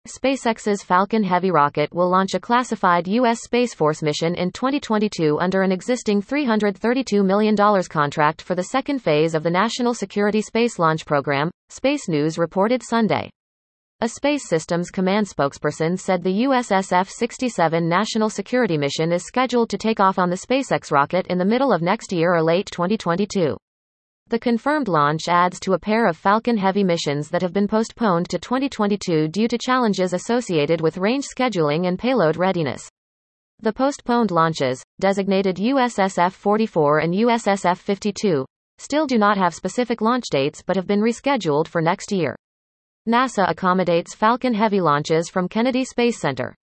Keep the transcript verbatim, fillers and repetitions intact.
SpaceX's Falcon Heavy rocket will launch a classified U S Space Force mission in twenty twenty-two under an existing three hundred thirty-two million dollars contract for the second phase of the National Security Space Launch Program, Space News reported Sunday. A Space Systems Command spokesperson said the U S S F sixty-seven National Security Mission is scheduled to take off on the SpaceX rocket in the middle of next year or late twenty twenty-two. The confirmed launch adds to a pair of Falcon Heavy missions that have been postponed to twenty twenty-two due to challenges associated with range scheduling and payload readiness. The postponed launches, designated U S S F forty-four and U S S F fifty-two, still do not have specific launch dates but have been rescheduled for next year. NASA accommodates Falcon Heavy launches from Kennedy Space Center.